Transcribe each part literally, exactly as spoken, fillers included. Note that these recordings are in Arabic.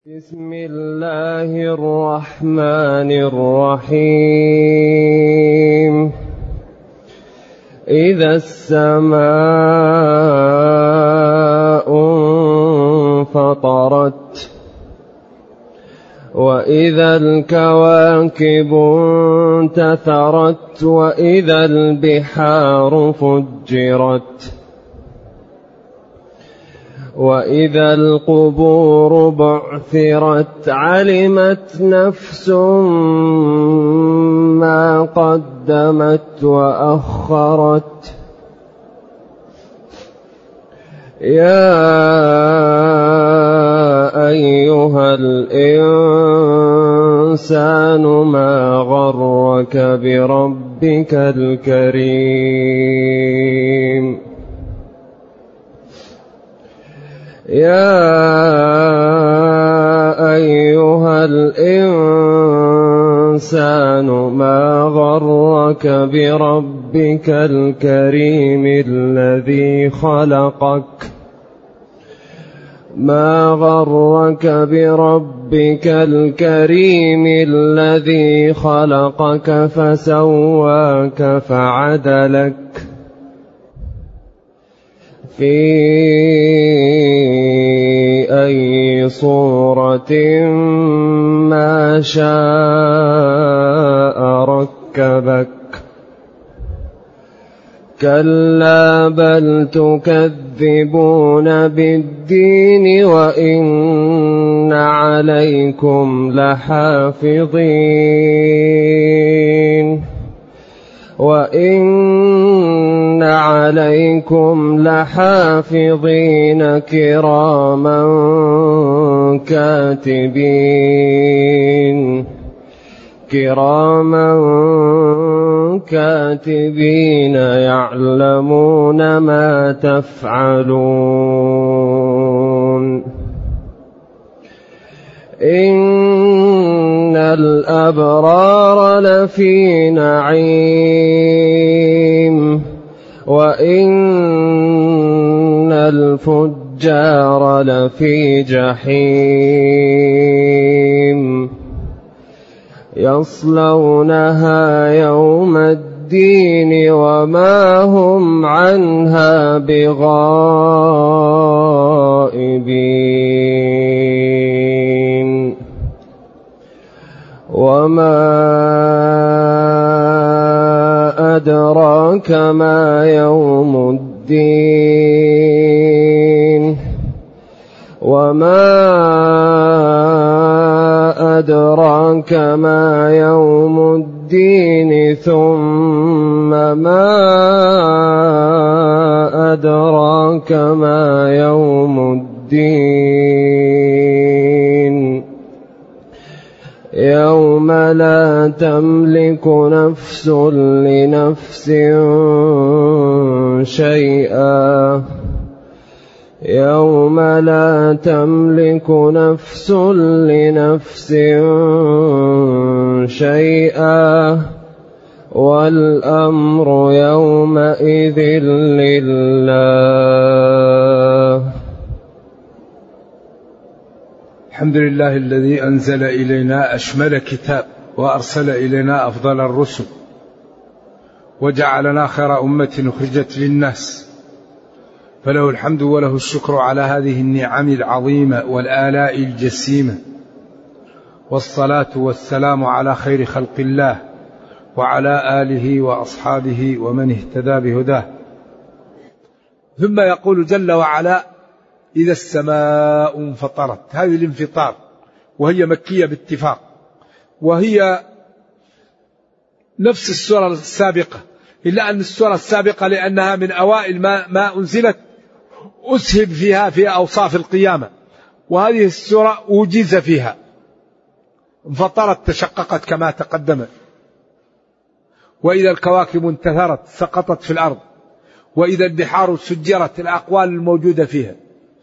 بسم الله الرحمن الرحيم. إذا السماء انفطرت وإذا الكواكب انتثرت وإذا البحار فجرت وإذا القبور بعثرت علمت نفس ما قدمت وأخرت. يا أيها الإنسان ما غرك بربك الكريم. يا أيها الإنسان ما غرك بربك الكريم الذي خلقك ما غرك بربك الكريم الذي خلقك فسواك فعدلك في أي صورة ما شاء ركبك. كلا بل تكذبون بالدين وإن عليكم لحافظين وإن عليكم لحافظين كراما كاتبين كراما كاتبين يعلمون ما تفعلون. إن الأبرار لفي نعيم وإن الفجار لفي جحيم يصلونها يوم الدين وما هم عنها بغائبين. وما أدراك ما يوم الدين وما أدراك ما يوم الدين ثم ما أدراك ما يوم الدين. يوم لا تملك نفس لنفس شيئا يوم لا تملك نفس لنفس شيئا والأمر يومئذ لله. الحمد لله الذي أنزل إلينا أشمل كتاب وأرسل إلينا أفضل الرسل وجعلنا خير أمة أخرجت للناس، فله الحمد وله الشكر على هذه النعم العظيمة والآلاء الجسيمة، والصلاة والسلام على خير خلق الله وعلى آله وأصحابه ومن اهتدى بهداه. ثم يقول جل وعلا: إذا السماء انفطرت. هذه الانفطار وهي مكية باتفاق، وهي نفس السورة السابقة، إلا أن السورة السابقة لأنها من أوائل ما, ما أنزلت أسهب فيها في أوصاف القيامة، وهذه السورة أوجز فيها. انفطرت تشققت كما تقدم، وإذا الكواكب انتثرت سقطت في الأرض، وإذا البحار سجرت الأقوال الموجودة فيها،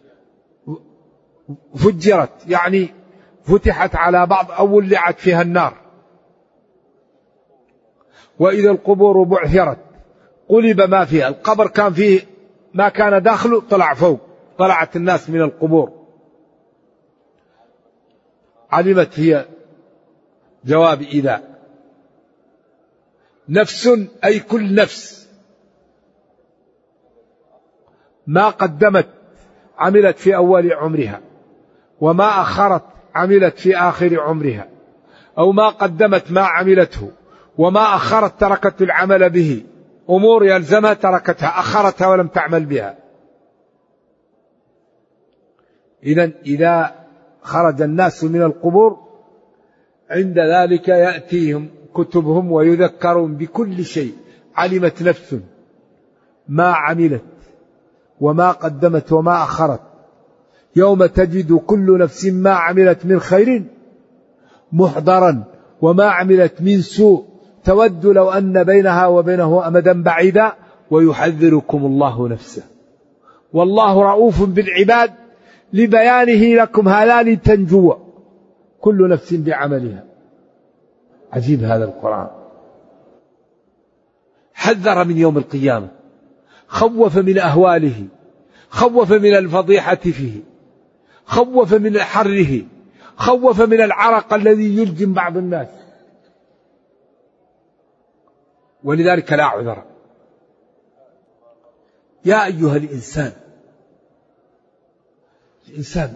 فجرت يعني فتحت على بعض أو ولعت فيها النار، وإذا القبور بعثرت قلب ما فيها. القبر كان فيه ما كان داخله طلع فوق، طلعت الناس من القبور. علمت هي جواب إذا. نفس أي كل نفس ما قدمت عملت في أول عمرها، وما أخرت عملت في آخر عمرها، أو ما قدمت ما عملته وما أخرت تركت العمل به، أمور يلزمها تركتها أخرتها ولم تعمل بها. إذن إذا خرج الناس من القبور عند ذلك يأتيهم كتبهم ويذكرون بكل شيء. علمت نفس ما عملت وما قدمت وما أخرت، يوم تجد كل نفس ما عملت من خير محضرا وما عملت من سوء تود لو أن بينها وبينه أمدا بعيدا ويحذركم الله نفسه والله رؤوف بالعباد لبيانه لكم هذا لتنجوا كل نفس بعملها. عجيب هذا القرآن. حذر من يوم القيامة، خوف من أهواله، خوف من الفضيحة فيه، خوف من حره، خوف من العرق الذي يلجم بعض الناس، ولذلك لا عذر. يا أيها الإنسان، الإنسان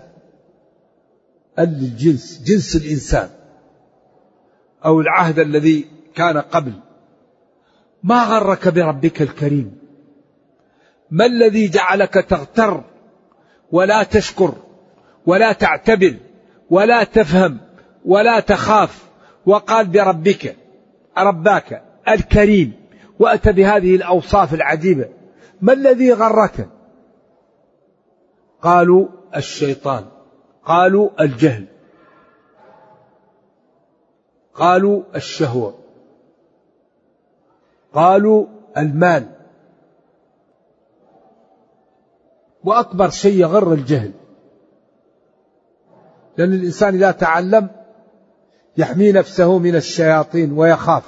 الجنس جنس الإنسان أو العهد الذي كان قبل، ما غرك بربك الكريم؟ ما الذي جعلك تغتر ولا تشكر ولا تعتبر ولا تفهم ولا تخاف؟ وقال بربك رباك الكريم، وأتى بهذه الأوصاف العجيبة. ما الذي غرك؟ قالوا الشيطان، قالوا الجهل، قالوا الشهوة، قالوا المال، وأكبر شيء يغر الجهل، لأن الإنسان إذا تعلم يحمي نفسه من الشياطين ويخاف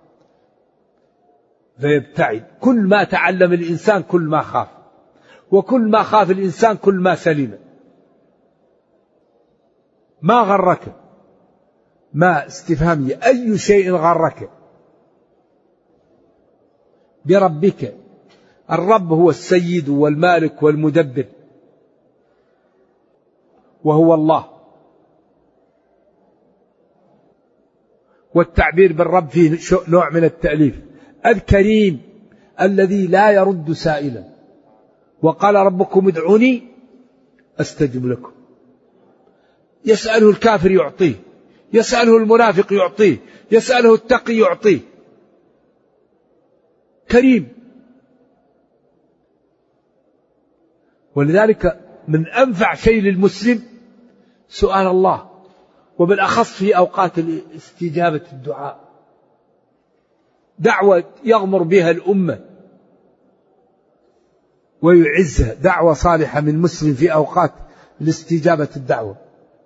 فيبتعد. كل ما تعلم الإنسان كل ما خاف، وكل ما خاف الإنسان كل ما سلم. ما غرك؟ ما استفهامية، أي شيء غرك بربك؟ الرب هو السيد والمالك والمدبر، وهو الله. والتعبير بالرب فيه نوع من التأليف. الكريم الذي لا يرد سائلا، وقال ربكم ادعوني أستجب لكم. يسأله الكافر يعطيه، يسأله المنافق يعطيه، يسأله التقي يعطيه. كريم. ولذلك من أنفع شيء للمسلم سؤال الله، وبالأخص في أوقات استجابة الدعاء، دعوة يغمر بها الأمة ويعزها، دعوة صالحة من مسلم في أوقات لاستجابة الدعوة.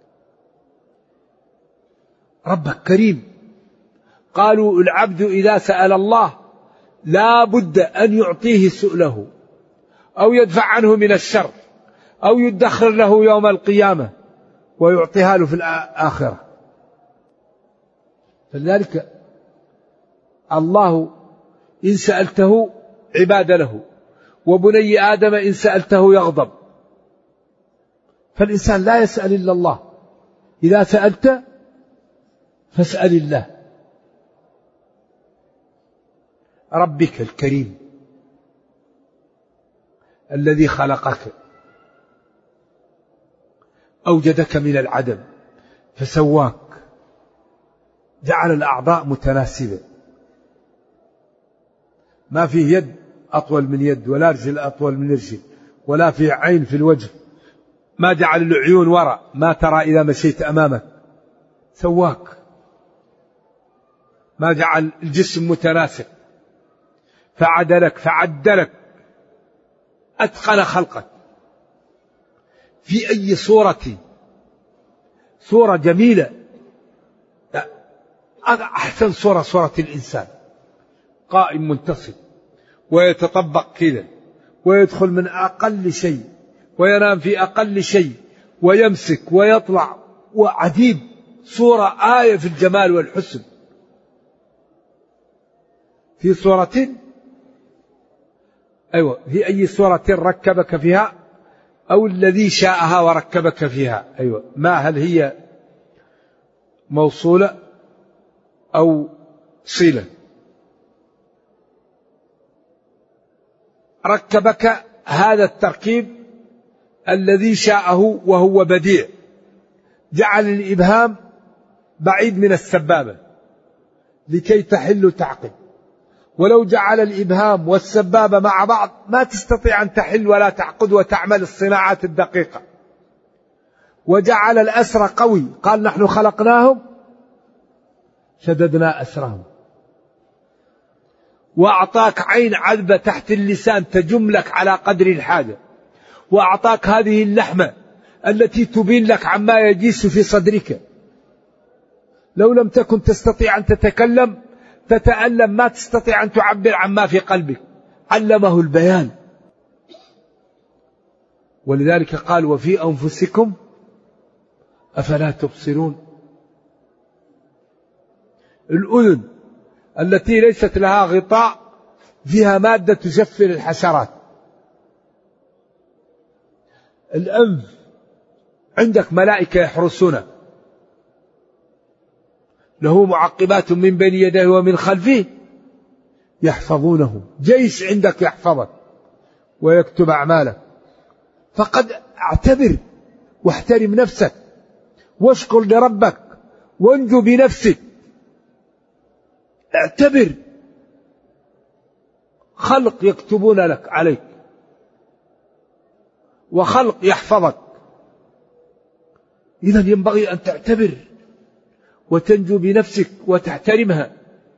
ربك كريم. قالوا العبد إذا سأل الله لا بد أن يعطيه سؤله، أو يدفع عنه من الشر، أو يدخر له يوم القيامة ويعطيها له في الآخرة. فلذلك الله إن سألته عباد له، وبني آدم إن سألته يغضب. فالإنسان لا يسأل إلا الله. إذا سألت فاسأل الله. ربك الكريم الذي خلقك، أوجدك من العدم فسواك، جعل الأعضاء متناسبة، ما فيه يد أطول من يد، ولا رجل أطول من رجل، ولا فيه عين في الوجه، ما جعل العيون وراء ما ترى إذا مشيت أمامك، سواك. ما جعل الجسم متناسق، فعدلك فعدلك، أتقن خلقك في أي صورة، صورة جميلة. أحسن صورة صورة الإنسان قائم منتصب، ويتطبق كذا، ويدخل من أقل شيء، وينام في أقل شيء، ويمسك ويطلع، وعجيب صورة آية في الجمال والحسن. في صورة أيوة في أي صورة ركبك فيها أو الذي شاءها وركبك فيها. أيوة ما هل هي موصولة أو صلة؟ ركبك هذا التركيب الذي شاءه وهو بديع، جعل الإبهام بعيد من السبابة لكي تحل تعقد، ولو جعل الإبهام والسبابة مع بعض ما تستطيع أن تحل ولا تعقد وتعمل الصناعات الدقيقة. وجعل الأسر قوي، قال نحن خلقناهم شددنا أسرهم. وأعطاك عين عذبة تحت اللسان تجم لك على قدر الحاجة، وأعطاك هذه اللحمة التي تبين لك عما يجيس في صدرك. لو لم تكن تستطيع أن تتكلم تتألم، ما تستطيع أن تعبر عما في قلبك، علمه البيان. ولذلك قال وفي أنفسكم أفلا تبصرون. الأذن التي ليست لها غطاء فيها مادة تشفر الحشرات. الأنف عندك ملائكة يحرسونه، له معقبات من بين يديه ومن خلفه يحفظونه. جيش عندك يحفظك ويكتب أعمالك. فقد اعتبر واحترم نفسك واشكر لربك وانجو بنفسك. اعتبر خلق يكتبون لك عليك وخلق يحفظك. إذن ينبغي أن تعتبر وتنجو بنفسك وتحترمها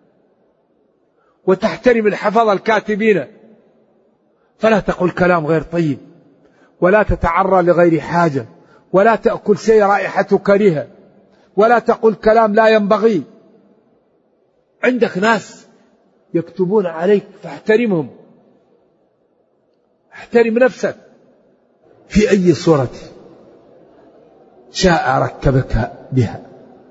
وتحترم الحفظ الكاتبين. فلا تقل كلام غير طيب، ولا تتعرى لغير حاجة، ولا تأكل شيء رائحته كريهة، ولا تقل كلام لا ينبغي. عندك ناس يكتبون عليك فاحترمهم، احترم نفسك. في أي صورة شاء ركبك بها.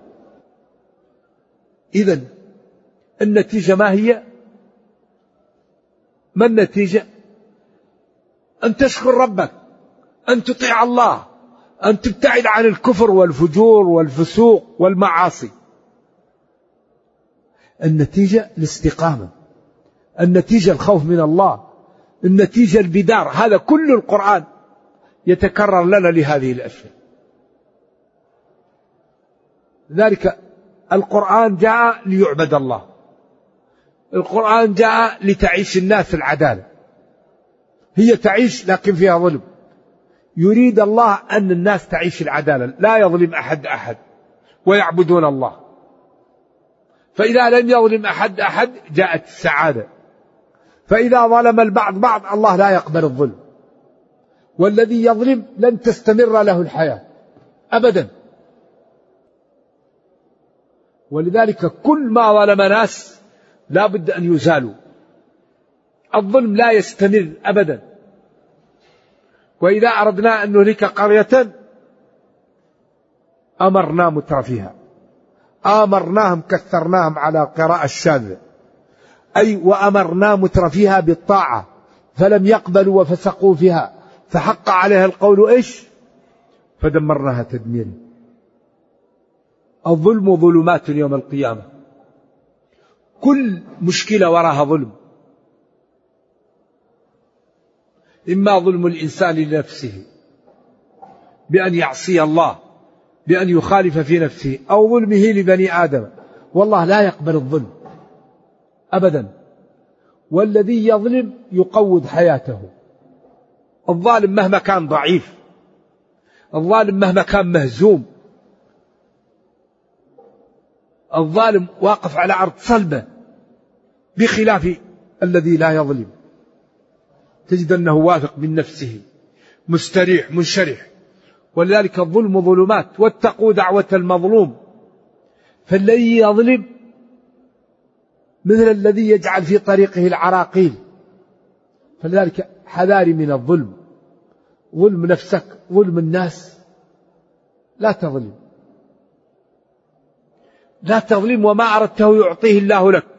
إذن النتيجة ما هي؟ ما النتيجة؟ أن تشكر ربك، أن تطيع الله، أن تبتعد عن الكفر والفجور والفسوق والمعاصي. النتيجة الاستقامة، النتيجة الخوف من الله، النتيجة البدار. هذا كل القرآن يتكرر لنا لهذه الأشياء. ذلك القرآن جاء ليعبد الله، القرآن جاء لتعيش الناس العدالة. هي تعيش لكن فيها ظلم. يريد الله أن الناس تعيش العدالة، لا يظلم أحد أحد ويعبدون الله. فإذا لم يظلم أحد أحد جاءت السعادة. فإذا ظلم البعض بعض الله لا يقبل الظلم. والذي يظلم لن تستمر له الحياة أبدا. ولذلك كل ما ظلم ناس لا بد أن يزالوا. الظلم لا يستمر أبدا. وإذا أردنا أن نهلك قرية أمرنا مترفيها، آمرناهم كثرناهم على قراءة الشاذة، أي وأمرنا مترفيها بالطاعة فلم يقبلوا وفسقوا فيها فحق عليها القول إيش؟ فدمرناها تدميرا. الظلم ظلمات يوم القيامة، كل مشكلة وراها ظلم. إما ظلم الإنسان لنفسه بأن يعصي الله، بأن يخالف في نفسه، أو ظلمه لبني آدم. والله لا يقبل الظلم أبدا. والذي يظلم يقوض حياته. الظالم مهما كان ضعيف، الظالم مهما كان مهزوم، الظالم واقف على أرض صلبة، بخلاف الذي لا يظلم. تجد أنه واثق من نفسه، مستريح منشرح. ولذلك الظلم ظلمات، واتقوا دعوة المظلوم. فالذي يظلم مثل الذي يجعل في طريقه العراقيل. فلذلك حذاري من الظلم، ظلم نفسك، ظلم الناس، لا تظلم. لا تظلم، وما أردته يعطيه الله لك.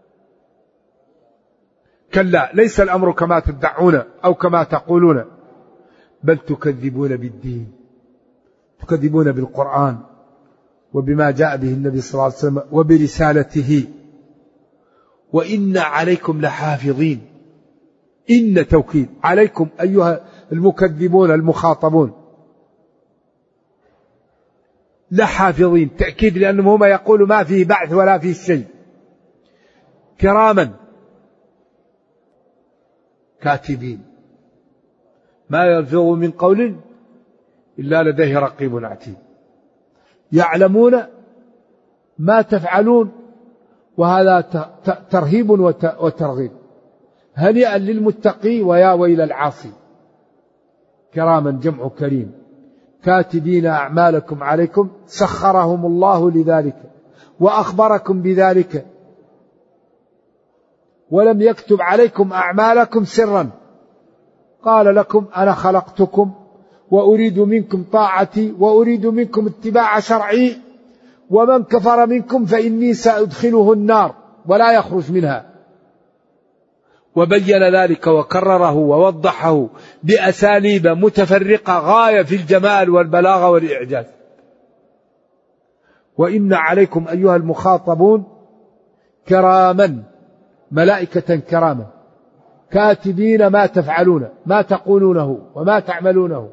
كلا ليس الأمر كما تدعون أو كما تقولون، بل تكذبون بالدين، تكذبون بالقرآن وبما جاء به النبي صلى الله عليه وسلم وبرسالته. وإن عليكم لحافظين، إن توكيد عليكم أيها المكذبون المخاطبون، لحافظين تأكيد، لأنهم هما يقولوا ما فيه بعث ولا فيه شيء. كراما كاتبين ما يلفظ من قول إلا لديه رقيب عتيد، يعلمون ما تفعلون، وهذا ترهيب وترغيب. هنيئا للمتقي ويا ويل العاصي. كراما جمع كريم، كاتبين أعمالكم عليكم، سخرهم الله لذلك وأخبركم بذلك، ولم يكتب عليكم أعمالكم سرا، قال لكم أنا خلقتكم وأريد منكم طاعتي وأريد منكم اتباع شرعي، ومن كفر منكم فإني سأدخله النار ولا يخرج منها. وبين ذلك وكرره ووضحه بأساليب متفرقة غاية في الجمال والبلاغة والإعجاز. وإن عليكم أيها المخاطبون كراما، ملائكة كراما، كاتبين ما تفعلون، ما تقولونه وما تعملونه.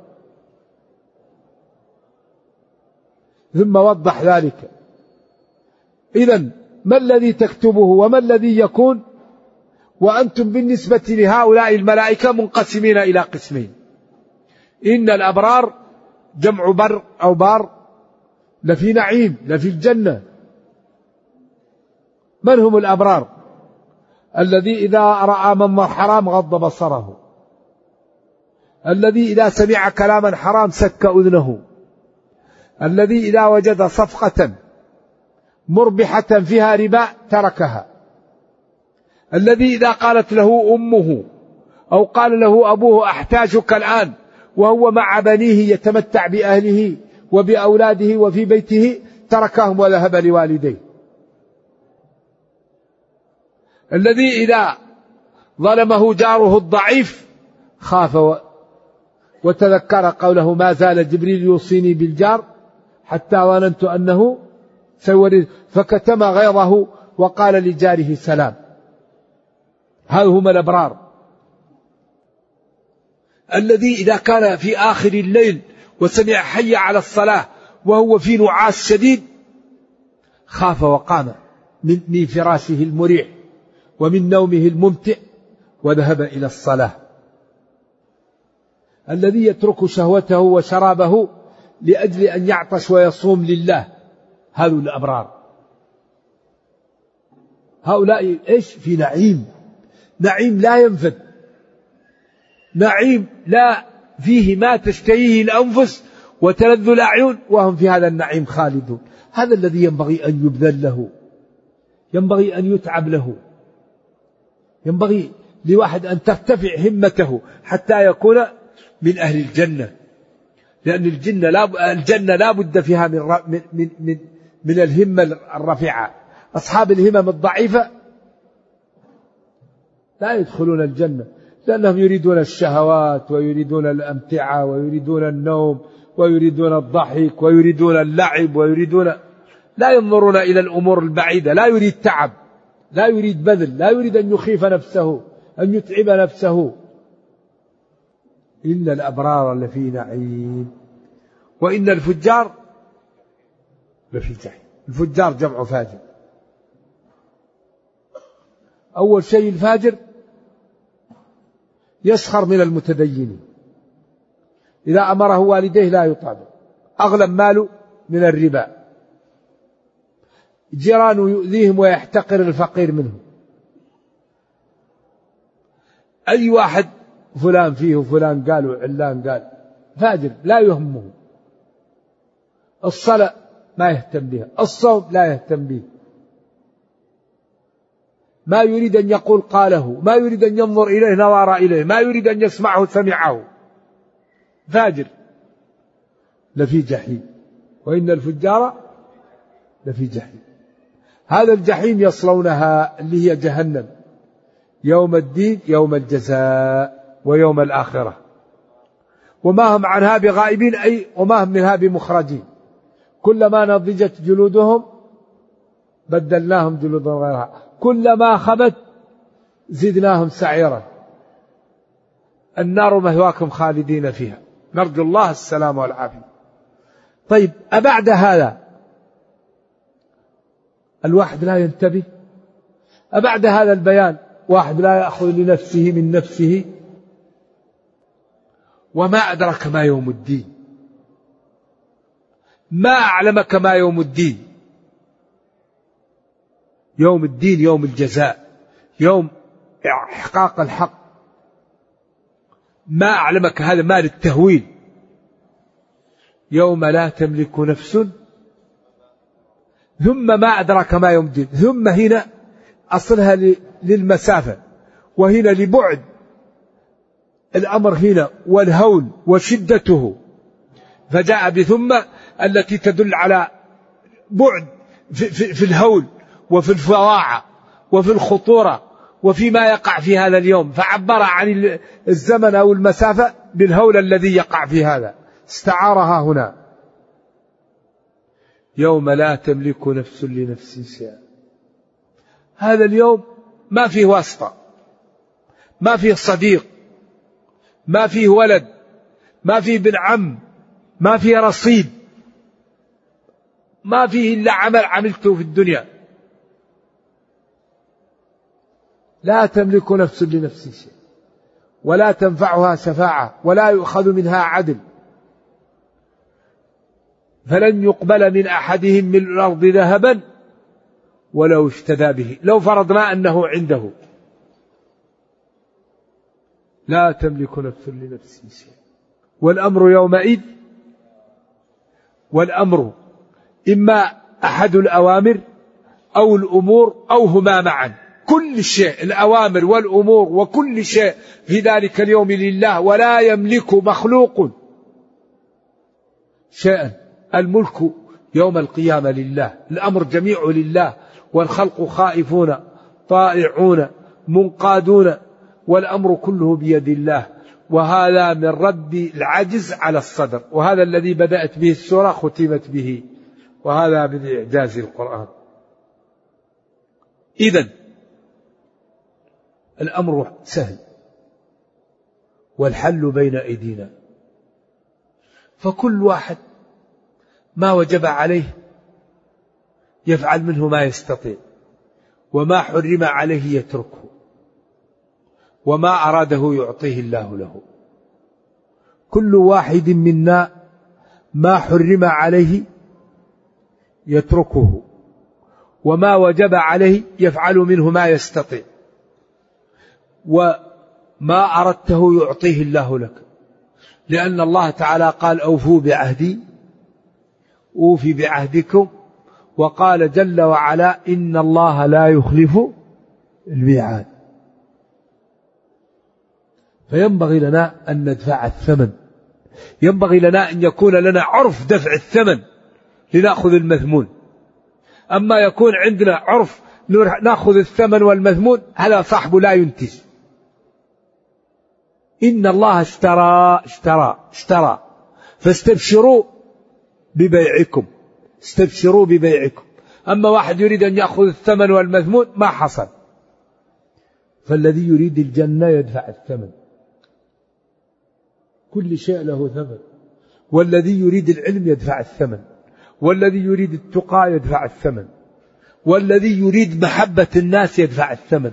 ثم وضح ذلك. إذن ما الذي تكتبه وما الذي يكون؟ وأنتم بالنسبة لهؤلاء الملائكة منقسمين إلى قسمين. إن الأبرار جمع بر أو بار لفي نعيم، لفي الجنة. من هم الأبرار؟ الذي إذا رأى منظر حرام غض بصره، الذي إذا سمع كلاما حرام سك أذنه، الذي إذا وجد صفقة مربحة فيها ربا تركها، الذي إذا قالت له أمه أو قال له أبوه أحتاجك الآن وهو مع بنيه يتمتع بأهله وبأولاده وفي بيته تركهم وذهب لوالديه. الذي إذا ظلمه جاره الضعيف خاف وتذكر قوله ما زال جبريل يوصيني بالجار حتى ظننت أنه سيورث، فكتم غيظه وقال لجاره سلام. هذا هم الأبرار. الذي إذا كان في آخر الليل وسمع حي على الصلاة وهو في نعاس شديد خاف وقام من فراشه المريح ومن نومه الممتع وذهب إلى الصلاة. الذي يترك شهوته وشرابه لأجل أن يعطش ويصوم لله، هذول الأبرار. هؤلاء إيش؟ في نعيم، نعيم لا ينفد، نعيم لا فيه ما تشتهيه الأنفس وتلذ الأعين، وهم في هذا النعيم خالدون. هذا الذي ينبغي أن يبذل له، ينبغي أن يتعب له، ينبغي لواحد أن ترتفع همته حتى يكون من أهل الجنة. لأن الجنة لا الجنة لا بد فيها من من من من الهمة الرفيعة. أصحاب الهمم الضعيفة لا يدخلون الجنة، لأنهم يريدون الشهوات ويريدون الأمتعة ويريدون النوم ويريدون الضحك ويريدون اللعب ويريدون، لا ينظرون إلى الأمور البعيدة. لا يريد تعب، لا يريد بذل، لا يريد أن يخيف نفسه، أن يتعب نفسه. إن الأبرار لفي نعيم وإن الفجار لفي جحيم. الفجار جمع فاجر. أول شيء الفاجر يسخر من المتدينين، إذا أمره والديه لا يطاع، أغلب ماله من الربا، جيرانه يؤذيهم ويحتقر الفقير منهم. أي واحد فلان فيه وفلان قال وعلان قال، فاجر لا يهمه. الصلاة ما يهتم بها، الصوم لا يهتم به، ما يريد أن يقول قاله، ما يريد أن ينظر إليه نظر إليه، ما يريد أن يسمعه سمعه. فاجر لفي جحيم وإن الفجار لفي جحيم. هذا الجحيم يصلونها اللي هي جهنم يوم الدين، يوم الجزاء ويوم الآخرة، وما هم عنها بغائبين، أي وما هم منها بمخرجين. كلما نضجت جلودهم بدلناهم جلودا غيرها، كلما خبت زدناهم سعيرا، النار مثواكم خالدين فيها. نرجو الله السلام والعافية. طيب، أبعد هذا الواحد لا ينتبه؟ أبعد هذا البيان واحد لا يأخذ لنفسه من نفسه؟ وما أدرك ما يوم الدين؟ ما أعلمك ما يوم الدين؟ يوم الدين يوم الجزاء، يوم إحقاق الحق. ما أعلمك هذا ما للتهويل. يوم لا تملك نفس، ثم ما أدرك ما يوم الدين. ثم هنا أصلها للمسافة، وهنا لبعد الأمر هنا والهول وشدته، فجاء بثم التي تدل على بعد في, في, في الهول وفي الفظاعة وفي الخطورة وفيما يقع في هذا اليوم، فعبر عن الزمن أو المسافة بالهول الذي يقع في هذا، استعارها هنا. يوم لا تملك نفس لنفس شيئا. هذا اليوم ما فيه واسطة، ما فيه صديق، ما فيه ولد، ما فيه بن عم، ما فيه رصيد، ما فيه إلا عمل عملته في الدنيا. لا تملك نفس لنفس شيء، ولا تنفعها شفاعة، ولا يؤخذ منها عدل، فلن يقبل من أحدهم من الأرض ذهبا ولو افتدى به، لو فرضنا أنه عنده. لا تملك نفس لنفس شيء، والأمر يومئذ، والأمر إما أحد الأوامر أو الأمور أو هما معا. كل شيء، الأوامر والأمور وكل شيء في ذلك اليوم لله، ولا يملك مخلوق شيئا. الملك يوم القيامة لله، الأمر جميع لله، والخلق خائفون طائعون منقادون، والأمر كله بيد الله. وهذا من رد العجز على الصدر، وهذا الذي بدأت به السورة ختمت به، وهذا من إعجاز القرآن. إذن الأمر سهل والحل بين أيدينا، فكل واحد ما وجب عليه يفعل منه ما يستطيع، وما حرم عليه يتركه، وما أراده يعطيه الله له. كل واحد منا ما حرم عليه يتركه، وما وجب عليه يفعل منه ما يستطيع، وما أردته يعطيه الله لك، لأن الله تعالى قال أوفوا بعهدي أوفي بعهدكم، وقال جل وعلا إن الله لا يخلف الميعاد. فينبغي لنا أن ندفع الثمن، ينبغي لنا أن يكون لنا عرف دفع الثمن لنأخذ المثمون. أما يكون عندنا عرف نأخذ الثمن والمثمون، هذا صاحبه لا ينتج. إن الله اشترى اشترى اشترى فاستبشروا ببيعكم، استبشروا ببيعكم. أما واحد يريد أن يأخذ الثمن والمثمون ما حصل. فالذي يريد الجنة يدفع الثمن، كل شيء له ثمن. والذي يريد العلم يدفع الثمن، والذي يريد التقى يدفع الثمن، والذي يريد محبة الناس يدفع الثمن،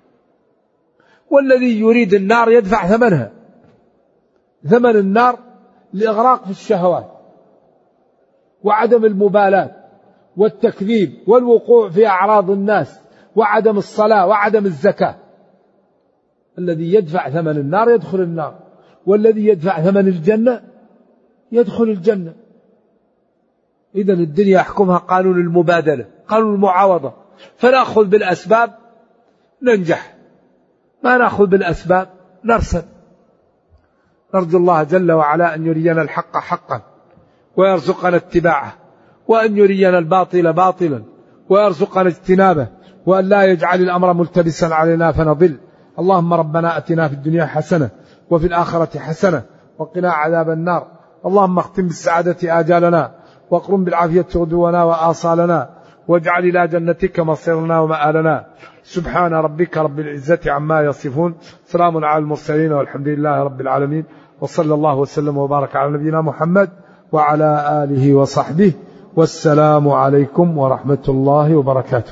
والذي يريد النار يدفع ثمنها. ثمن النار الإغراق في الشهوات وعدم المبالاة والتكذيب والوقوع في أعراض الناس وعدم الصلاة وعدم الزكاة. الذي يدفع ثمن النار يدخل النار، والذي يدفع ثمن الجنة يدخل الجنة. إذن الدنيا يحكمها قانون المبادلة، قانون المعاوضة. فنأخذ بالأسباب ننجح، ما نأخذ بالأسباب نرسل. نرجو الله جل وعلا أن يرينا الحق حقا ويرزقنا اتباعه، وأن يرينا الباطل باطلا ويرزقنا اجتنابه، وأن لا يجعل الأمر ملتبسا علينا فنضل. اللهم ربنا أتنا في الدنيا حسنة وفي الآخرة حسنة وقنا عذاب النار. اللهم اختم بالسعادة آجالنا واقرم بالعافية غدونا وآصالنا، واجعل إلى جنتك مصيرنا ومآلنا. سبحان ربك رب العزة عما يصفون، سلام على المرسلين والحمد لله رب العالمين، وصلى الله وسلم وبارك على نبينا محمد وعلى آله وصحبه، والسلام عليكم ورحمة الله وبركاته.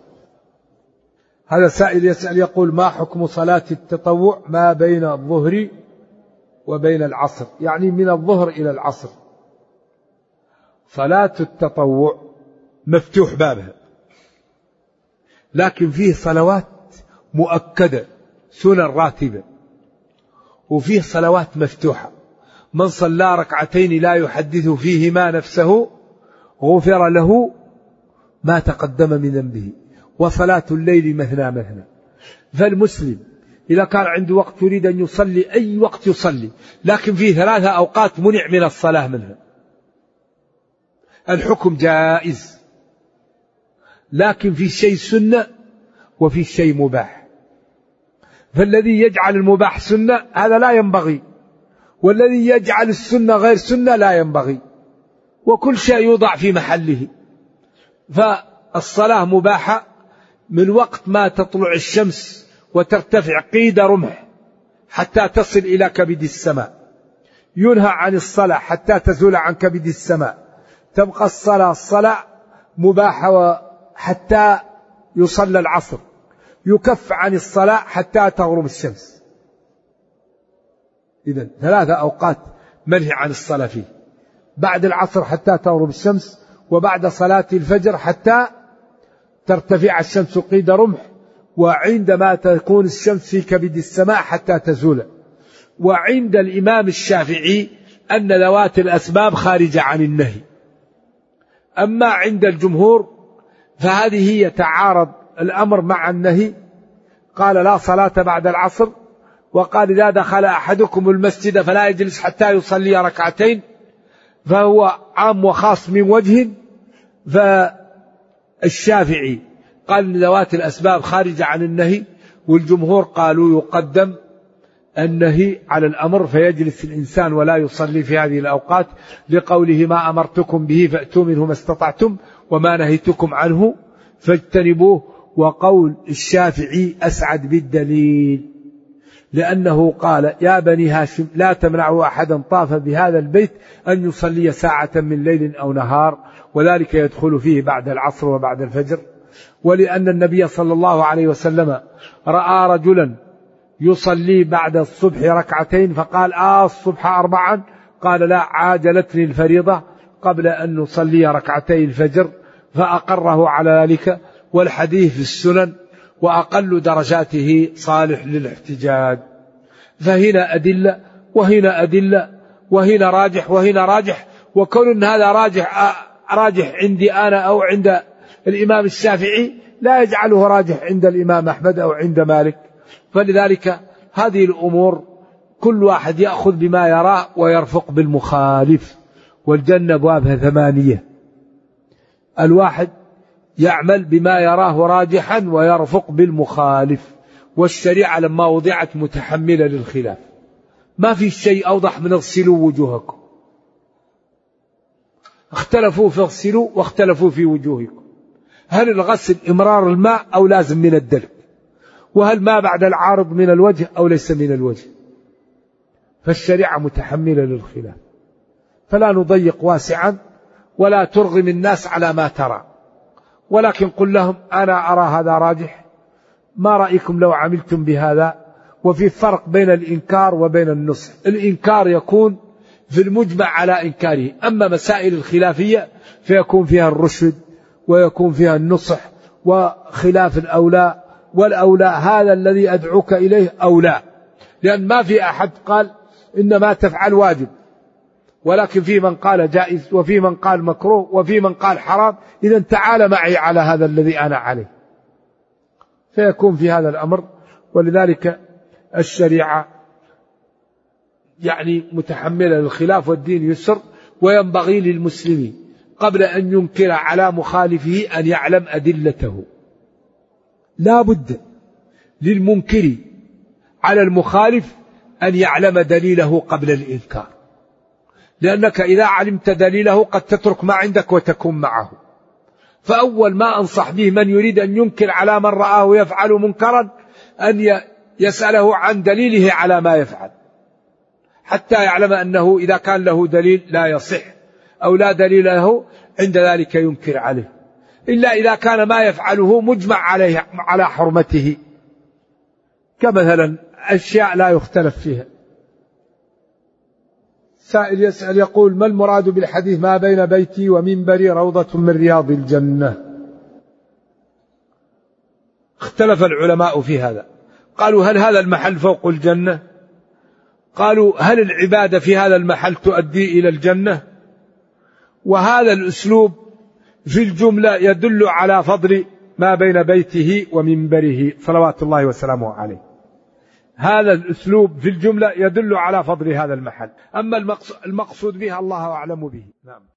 هذا سائل يسأل يقول: ما حكم صلاة التطوع ما بين الظهر وبين العصر؟ يعني من الظهر إلى العصر. صلاة التطوع مفتوح بابها، لكن فيه صلوات مؤكدة سنن راتبة، وفيه صلوات مفتوحة. من صلى ركعتين لا يحدث فيهما نفسه غفر له ما تقدم من ذنبه، وصلاة الليل مثنى مثنى. فالمسلم إذا كان عنده وقت يريد أن يصلي أي وقت يصلي، لكن فيه ثلاثة أوقات منع من الصلاة منها. الحكم جائز، لكن في شيء سنة وفي شيء مباح. فالذي يجعل المباح سنة هذا لا ينبغي، والذي يجعل السنة غير سنة لا ينبغي، وكل شيء يوضع في محله. فالصلاة مباحة من وقت ما تطلع الشمس وترتفع قيد رمح حتى تصل إلى كبد السماء. ينهى عن الصلاة حتى تزول عن كبد السماء. تبقى الصلاة الصلاة مباحة حتى يصلى العصر. يكف عن الصلاة حتى تغرب الشمس. إذن ثلاثة أوقات منهي عن الصلاة فيه: بعد العصر حتى تغرب الشمس، وبعد صلاة الفجر حتى ترتفع الشمس قيد رمح، وعندما تكون الشمس في كبد السماء حتى تزول. وعند الإمام الشافعي أن ذوات الأسباب خارجة عن النهي. أما عند الجمهور فهذه يتعارض الأمر مع النهي. قال: لا صلاة بعد العصر، وقال: إذا دخل أحدكم المسجد فلا يجلس حتى يصلي ركعتين، فهو عام وخاص من وجه. فالشافعي قال ذوات الأسباب خارجة عن النهي، والجمهور قالوا يقدم النهي على الأمر، فيجلس الإنسان ولا يصلي في هذه الأوقات، لقوله: ما أمرتكم به فأتوا منه ما استطعتم وما نهيتكم عنه فاجتنبوه. وقول الشافعي أسعد بالدليل، لأنه قال: يا بني هاشم لا تمنعوا أحدا طاف بهذا البيت أن يصلي ساعة من ليل أو نهار، وذلك يدخل فيه بعد العصر وبعد الفجر. ولأن النبي صلى الله عليه وسلم رأى رجلا يصلي بعد الصبح ركعتين فقال: آه الصبح أربعا؟ قال: لا، عاجلتني الفريضة قبل أن نصلي ركعتي الفجر، فأقره على ذلك. والحديث في السنن، وأقل درجاته صالح للاحتجاج. فهنا أدلة وهنا أدلة، وهنا راجح وهنا راجح. وكون أن هذا راجح راجح عندي أنا أو عند الإمام الشافعي لا يجعله راجح عند الإمام أحمد أو عند مالك. فلذلك هذه الأمور كل واحد يأخذ بما يراه ويرفق بالمخالف. والجنة أبوابها ثمانية، الواحد يعمل بما يراه راجحا ويرفق بالمخالف. والشريعة لما وضعت متحملة للخلاف، ما في شيء أوضح من اغسلوا وجوهكم. اختلفوا في اغسلوا واختلفوا في وجوهكم. هل الغسل إمرار الماء أو لازم من الدلك؟ وهل ما بعد العارض من الوجه أو ليس من الوجه؟ فالشريعة متحملة للخلاف، فلا نضيق واسعا ولا ترغم الناس على ما ترى، ولكن قل لهم: أنا أرى هذا راجح، ما رأيكم لو عملتم بهذا؟ وفي فرق بين الإنكار وبين النصح. الإنكار يكون في المجمع على إنكاره، أما مسائل الخلافية فيكون فيها الرشد ويكون فيها النصح وخلاف الأولى. والأولى هذا الذي أدعوك إليه أولى، لأن ما في أحد قال إنما تفعل واجب، ولكن في من قال جائز وفي من قال مكروه وفي من قال حرام. إذا تعال معي على هذا الذي أنا عليه، فيكون في هذا الأمر. ولذلك الشريعة يعني متحملة للخلاف، والدين يسر. وينبغي للمسلمين قبل أن ينكر على مخالفه أن يعلم أدلته. لا بد للمنكر على المخالف أن يعلم دليله قبل الإنكار، لأنك إذا علمت دليله قد تترك ما عندك وتكون معه. فأول ما أنصح به من يريد أن ينكر على من رآه يفعل منكرا أن يسأله عن دليله على ما يفعل، حتى يعلم أنه إذا كان له دليل لا يصح أو لا دليل له عند ذلك ينكر عليه، إلا إذا كان ما يفعله مجمع عليه على حرمته، كمثلا أشياء لا يختلف فيها. سائل يسأل يقول: ما المراد بالحديث ما بين بيتي ومنبري روضة من رياض الجنة؟ اختلف العلماء في هذا، قالوا هل هذا المحل فوق الجنة؟ قالوا هل العبادة في هذا المحل تؤدي إلى الجنة؟ وهذا الأسلوب في الجملة يدل على فضل ما بين بيته ومنبره صلوات الله وسلامه عليه. هذا الأسلوب في الجملة يدل على فضل هذا المحل، أما المقصود بها الله أعلم به. نعم.